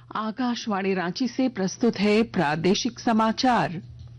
आकाशवाणी रांची से प्रस्तुत है प्रादेशिक समाचार।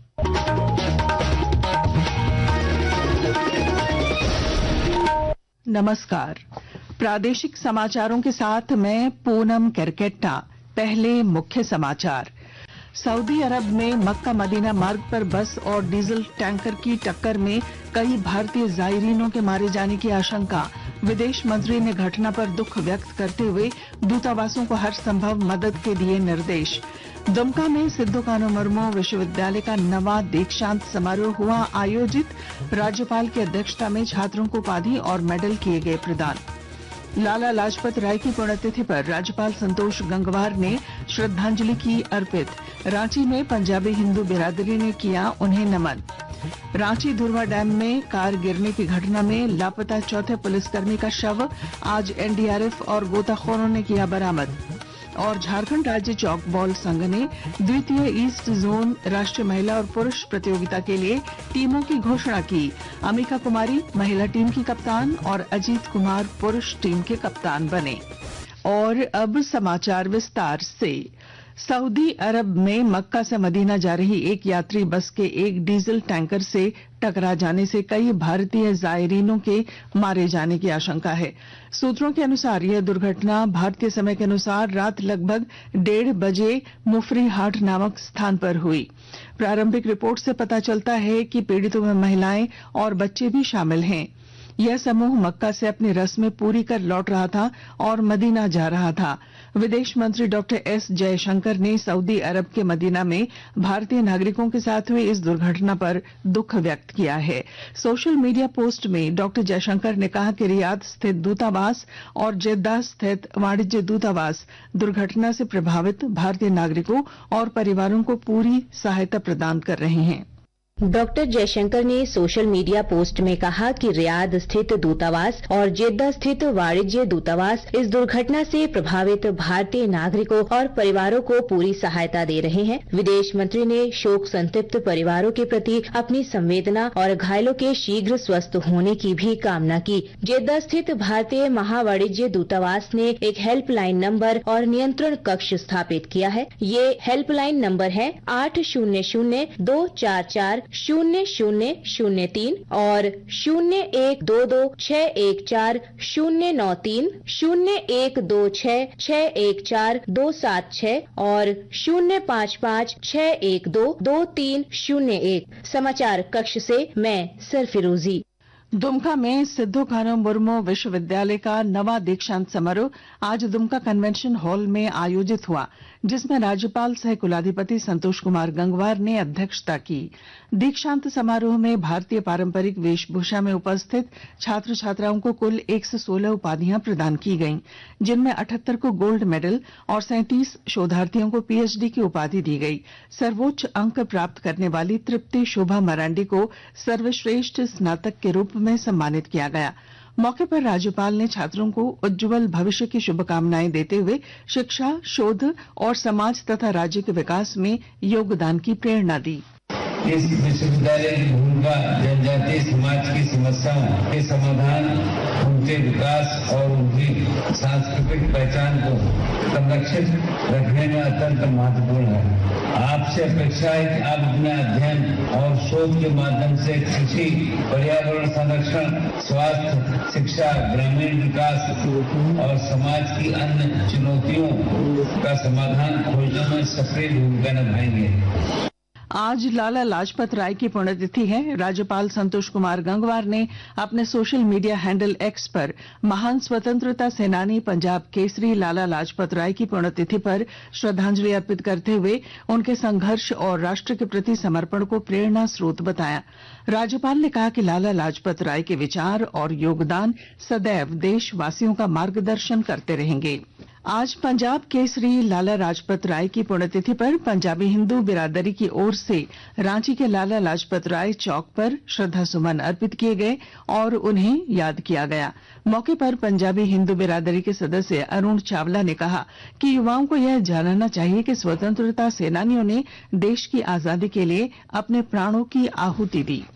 नमस्कार, प्रादेशिक समाचारों के साथ मैं पूनम केरकेट्टा। पहले मुख्य समाचार। सऊदी अरब में मक्का मदीना मार्ग पर बस और डीजल टैंकर की टक्कर में कई भारतीय जायरीनों के मारे जाने की आशंका। विदेश मंत्री ने घटना पर दुख व्यक्त करते हुए दूतावासों को हर संभव मदद के दिए निर्देश। दुमका में सिद्धू कान्हू मुर्मू विश्वविद्यालय का 9वां दीक्षांत समारोह हुआ आयोजित। राज्यपाल की अध्यक्षता में छात्रों को उपाधि और मेडल किए गए प्रदान। लाला लाजपत राय की पुण्यतिथि पर राज्यपाल संतोष गंगवार ने श्रद्धांजलि की अर्पित। रांची में पंजाबी हिंदू बिरादरी ने किया उन्हें नमन। रांची धुरवा डैम में कार गिरने की घटना में लापता चौथे पुलिसकर्मी का शव आज एनडीआरएफ और गोताखोरों ने किया बरामद। और झारखंड राज्य चौक बॉल संघ ने द्वितीय ईस्ट जोन राष्ट्रीय महिला और पुरुष प्रतियोगिता के लिए टीमों की घोषणा की। अमिका कुमारी महिला टीम की कप्तान और अजीत कुमार पुरुष टीम के कप्तान बने। और अब समाचार विस्तार से। सऊदी अरब में मक्का से मदीना जा रही एक यात्री बस के एक डीजल टैंकर से टकरा जाने से कई भारतीय जायरीनों के मारे जाने की आशंका है। सूत्रों के अनुसार यह दुर्घटना भारतीय समय के अनुसार रात लगभग 1:30 बजे मुफरी हाट नामक स्थान पर हुई। प्रारंभिक रिपोर्ट से पता चलता है कि पीड़ितों में महिलाएं और बच्चे भी शामिल हैं। यह समूह मक्का से अपनी रस्में पूरी कर लौट रहा था और मदीना जा रहा था। विदेश मंत्री डॉक्टर एस जयशंकर ने सऊदी अरब के मदीना में भारतीय नागरिकों के साथ हुई इस दुर्घटना पर दुख व्यक्त किया है। सोशल मीडिया पोस्ट में डॉक्टर जयशंकर ने कहा कि रियाद स्थित दूतावास और जेद्दा स्थित वाणिज्य दूतावास दुर्घटना से प्रभावित भारतीय नागरिकों और परिवारों को पूरी सहायता प्रदान कर रहे हैं। डॉक्टर जयशंकर ने सोशल मीडिया पोस्ट में कहा कि रियाद स्थित दूतावास और जेद्दा स्थित वाणिज्य दूतावास इस दुर्घटना से प्रभावित भारतीय नागरिकों और परिवारों को पूरी सहायता दे रहे हैं। विदेश मंत्री ने शोक संतप्त परिवारों के प्रति अपनी संवेदना और घायलों के शीघ्र स्वस्थ होने की भी कामना की। जेद्दा स्थित भारतीय महावाणिज्य दूतावास ने एक हेल्पलाइन नंबर और नियंत्रण कक्ष स्थापित किया है। ये हेल्पलाइन नंबर है 800-244-0003 और 0122-614-093, 0126-614-276 और 055-612-2301। समाचार कक्ष से मैं सरफिरोजी। दुमका में सिद्धू कान्हू मुर्मू विश्वविद्यालय का 9वां दीक्षांत समारोह आज दुमका कन्वेंशन हॉल में आयोजित हुआ, जिसमें राज्यपाल सह कुलाधिपति संतोष कुमार गंगवार ने अध्यक्षता की। दीक्षांत समारोह में भारतीय पारंपरिक वेशभूषा में उपस्थित छात्र छात्राओं को कुल 116 उपाधियां प्रदान की गईं, जिनमें 78 को गोल्ड मेडल और 37 शोधार्थियों को पीएचडी की उपाधि दी गई। सर्वोच्च अंक प्राप्त करने वाली तृप्ति शोभा मरांडी को सर्वश्रेष्ठ स्नातक के रूप में सम्मानित किया गया। मौके पर राज्यपाल ने छात्रों को उज्जवल भविष्य की शुभकामनाएं देते हुए शिक्षा, शोध और समाज तथा राज्य के विकास में योगदान की प्रेरणा दी। इस विश्वविद्यालय की भूमिका जनजातीय समाज की समस्याओं के समाधान, उनके विकास और उनकी सांस्कृतिक पहचान को संरक्षित रखने में अत्यंत महत्वपूर्ण है। आपसे अपेक्षा है कि आप अपने अध्ययन और शोध के माध्यम से कृषि, पर्यावरण संरक्षण, स्वास्थ्य, शिक्षा, ग्रामीण विकास और समाज की अन्य चुनौतियों का समाधान खोजने में सक्रिय भूमिका निभाएंगे। आज लाला लाजपत राय की पुण्यतिथि है। राज्यपाल संतोष कुमार गंगवार ने अपने सोशल मीडिया हैंडल एक्स पर महान स्वतंत्रता सेनानी पंजाब केसरी लाला लाजपत राय की पुण्यतिथि पर श्रद्धांजलि अर्पित करते हुए उनके संघर्ष और राष्ट्र के प्रति समर्पण को प्रेरणा स्रोत बताया। राज्यपाल ने कहा कि लाला लाजपत राय के विचार और योगदान सदैव देशवासियों का मार्गदर्शन करते रहेंगे। आज पंजाब केसरी लाला लाजपत राय की पुण्यतिथि पर पंजाबी हिंदू बिरादरी की ओर से रांची के लाला लाजपत राय चौक पर श्रद्धा सुमन अर्पित किए गए और उन्हें याद किया गया। मौके पर पंजाबी हिंदू बिरादरी के सदस्य अरुण चावला ने कहा कि युवाओं को यह जानना चाहिए कि स्वतंत्रता सेनानियों ने देश की आजादी के लिए अपने प्राणों की आहुति दी।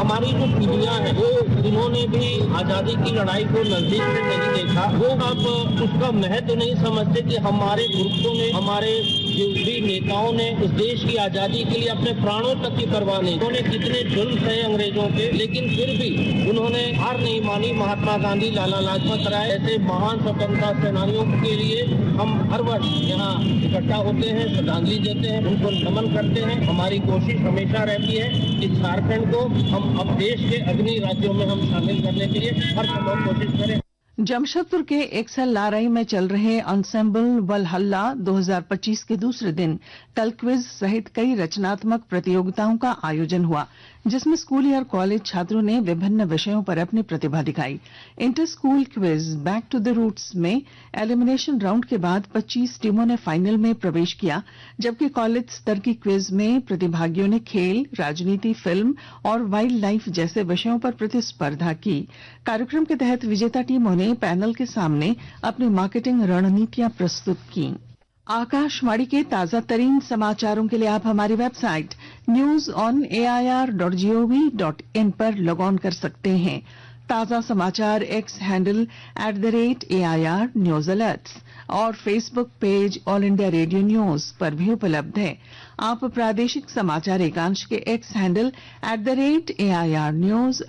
हमारी जो पीढ़ियां हैं वो जिन्होंने भी आजादी की लड़ाई को नजदीक से नहीं देखा, वो अब उसका महत्व नहीं समझते कि हमारे पुरुषों ने, हमारे जो भी नेताओं ने इस देश की आजादी के लिए अपने प्राणों तक की परवाह नहीं। उन्होंने कितने जुल्म सहे अंग्रेजों के, लेकिन फिर भी उन्होंने हार नहीं मानी। महात्मा गांधी, लाला लाजपत राय ऐसे महान स्वतंत्रता सेनानियों के लिए हम हर वर्ष यहाँ इकट्ठा होते हैं, श्रद्धांजलि देते हैं, उनको नमन करते हैं। हमारी कोशिश हमेशा रहती है कि झारखंड को हम अब देश के अग्रणी राज्यों में हम शामिल करने के लिए हर संभव कोशिश करें। जमशेदपुर के एक्सल लाराई में चल रहे एंसेम्बल वलहल्ला 2025 के दूसरे दिन कल क्विज सहित कई रचनात्मक प्रतियोगिताओं का आयोजन हुआ, जिसमें स्कूली और कॉलेज छात्रों ने विभिन्न विषयों पर अपनी प्रतिभा दिखाई। Inter school quiz back to the roots में एलिमिनेशन राउंड के बाद 25 टीमों ने फाइनल में प्रवेश किया, जबकि कॉलेज स्तर की क्विज में प्रतिभागियों ने खेल, राजनीति, फिल्म और वाइल्ड लाइफ जैसे विषयों पर प्रतिस्पर्धा की। कार्यक्रम के तहत विजेता टीमों ने पैनल के सामने अपनी मार्केटिंग रणनीतियां प्रस्तुत की। आकाशवाणी के ताजा तरीन समाचारों के लिए आप हमारी वेबसाइट newsonair.gov.in पर लॉग ऑन कर सकते हैं। ताजा समाचार X handle @AIR news alerts और Facebook page all India radio news पर भी उपलब्ध है। आप प्रादेशिक समाचार एकांश के एक्स हैंडल @AIR न्यूज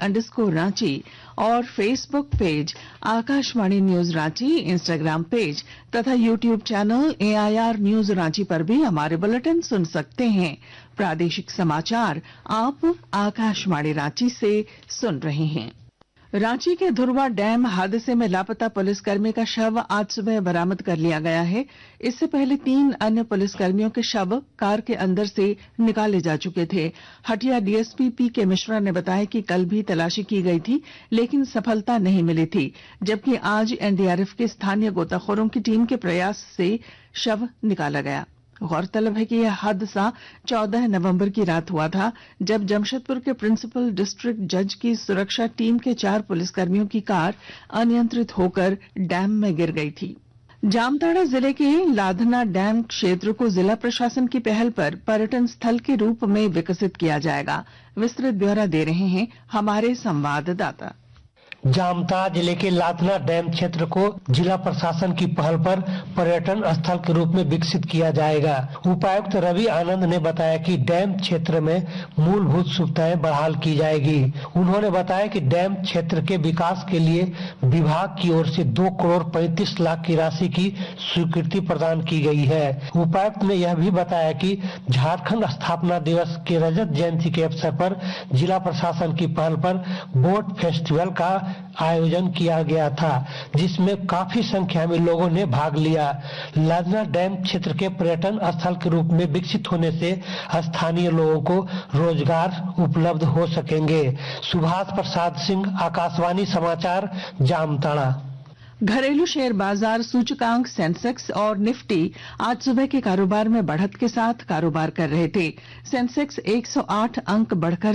_ और Facebook page Akashvani news Ranchi, Instagram page तथा YouTube channel AIR news Ranchi पर भी हमारे बुलेटिन सुन सकते हैं। प्रादेशिक समाचार आप आकाशवाणी रांची से सुन रहे हैं। रांची के धुरवा डैम हादसे में लापता पुलिसकर्मी का शव आज सुबह बरामद कर लिया गया है। इससे पहले 3 अन्य पुलिसकर्मियों के शव कार के अंदर से निकाले जा चुके थे। Hatia DSP PK. मिश्रा ने बताया कि कल भी तलाशी की गई थी, लेकिन सफलता नहीं मिली थी, जबकि आज एनडीआरएफ के स्थानीय गोताखोरों की टीम के प्रयास से शव निकाला गया। गौरतलब है कि यह हादसा 14 नवंबर की रात हुआ था, जब जमशेदपुर के प्रिंसिपल डिस्ट्रिक्ट जज की सुरक्षा टीम के 4 पुलिसकर्मियों की कार अनियंत्रित होकर डैम में गिर गई थी। जामताड़ा जिले के लाधना डैम क्षेत्र को जिला प्रशासन की पहल पर पर्यटन स्थल के रूप में विकसित किया जाएगा। विस्तृत ब्यौरा दे रहे हैं हमारे संवाददाता। जामताड़ा जिले के लाधना डैम क्षेत्र को जिला प्रशासन की पहल पर पर्यटन स्थल के रूप में विकसित किया जाएगा। उपायुक्त रवि आनंद ने बताया कि डैम क्षेत्र में मूलभूत सुविधाएं बहाल की जाएगी। उन्होंने बताया कि डैम क्षेत्र के विकास के लिए विभाग की ओर से 2 करोड़ 35 लाख की राशि की स्वीकृति प्रदान की गई है। उपायुक्त ने यह भी बताया कि झारखंड स्थापना दिवस के रजत जयंती के अवसर पर जिला प्रशासन की पहल पर बोट फेस्टिवल का आयोजन किया गया था, जिसमें काफी संख्या में लोगों ने भाग लिया। लाधना डैम क्षेत्र के पर्यटन स्थल के रूप में विकसित होने से स्थानीय लोगों को रोजगार उपलब्ध हो सकेंगे। सुभाष प्रसाद सिंह, आकाशवाणी समाचार, जामताड़ा। घरेलू शेयर बाजार सूचकांक सेंसेक्स और निफ्टी आज सुबह के कारोबार में बढ़त के साथ कारोबार कर रहे थे। सेंसेक्स 108 अंक बढ़कर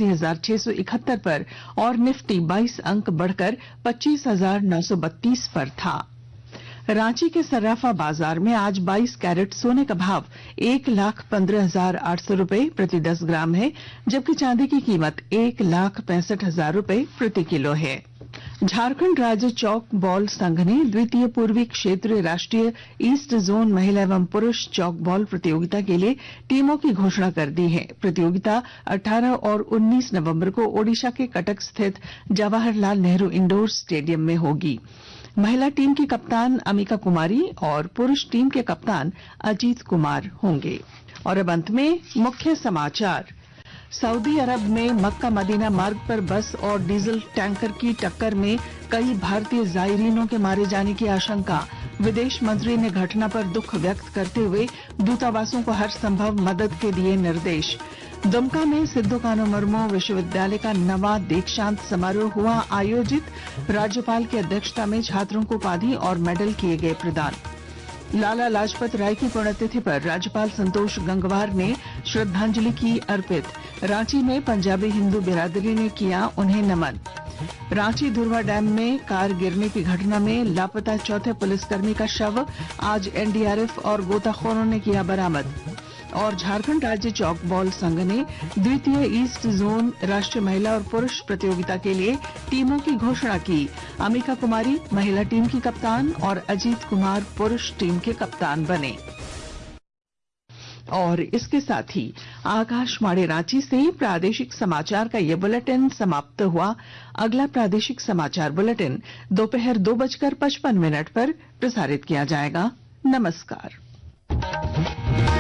84,671 पर और निफ्टी 22 अंक बढ़कर 25,932 पर था। रांची के सर्राफा बाजार में आज 22 कैरेट सोने का भाव 1,15,800 रूपये प्रति 10 ग्राम है, जबकि चांदी की कीमत 1,65,000 रूपये प्रति किलो है। झारखंड राज्य चौक बॉल संघ ने द्वितीय पूर्वी क्षेत्रीय राष्ट्रीय ईस्ट जोन महिला एवं पुरुष चौक बॉल प्रतियोगिता के लिए टीमों की घोषणा कर दी है। प्रतियोगिता 18 और 19 नवंबर को ओडिशा के कटक स्थित जवाहरलाल नेहरू इंडोर स्टेडियम में होगी। महिला टीम की कप्तान अमिका कुमारी और पुरुष टीम के कप्तान अजीत कुमार होंगे। और अब अंत में मुख्य समाचार। सऊदी अरब में मक्का मदीना मार्ग पर बस और डीजल टैंकर की टक्कर में कई भारतीय जायरीनों के मारे जाने की आशंका। विदेश मंत्री ने घटना पर दुख व्यक्त करते हुए दूतावासों को हर संभव मदद के दिए निर्देश। दुमका में सिद्धू कान्हू मुर्मू विश्वविद्यालय का 9वां दीक्षांत समारोह हुआ आयोजित। राज्यपाल की अध्यक्षता में छात्रों को उपाधि और मेडल किए गए प्रदान। लाला लाजपत राय की पुण्यतिथि पर राज्यपाल संतोष गंगवार ने श्रद्धांजलि की अर्पित। रांची में पंजाबी हिंदू बिरादरी ने किया उन्हें नमन। रांची धुरवा डैम में कार गिरने की घटना में लापता चौथे पुलिसकर्मी का शव आज एनडीआरएफ और गोताखोरों ने किया बरामद। और झारखंड राज्य चौकबॉल संघ ने द्वितीय ईस्ट जोन राष्ट्रीय महिला और पुरुष प्रतियोगिता के लिए टीमों की घोषणा की। अमिका कुमारी महिला टीम की कप्तान और अजीत कुमार पुरुष टीम के कप्तान बने। और इसके साथ ही आकाशवाणी रांची से प्रादेशिक समाचार का ये बुलेटिन समाप्त हुआ। अगला प्रादेशिक समाचार बुलेटिन दोपहर 2:55 पर प्रसारित किया जाएगा। नमस्कार।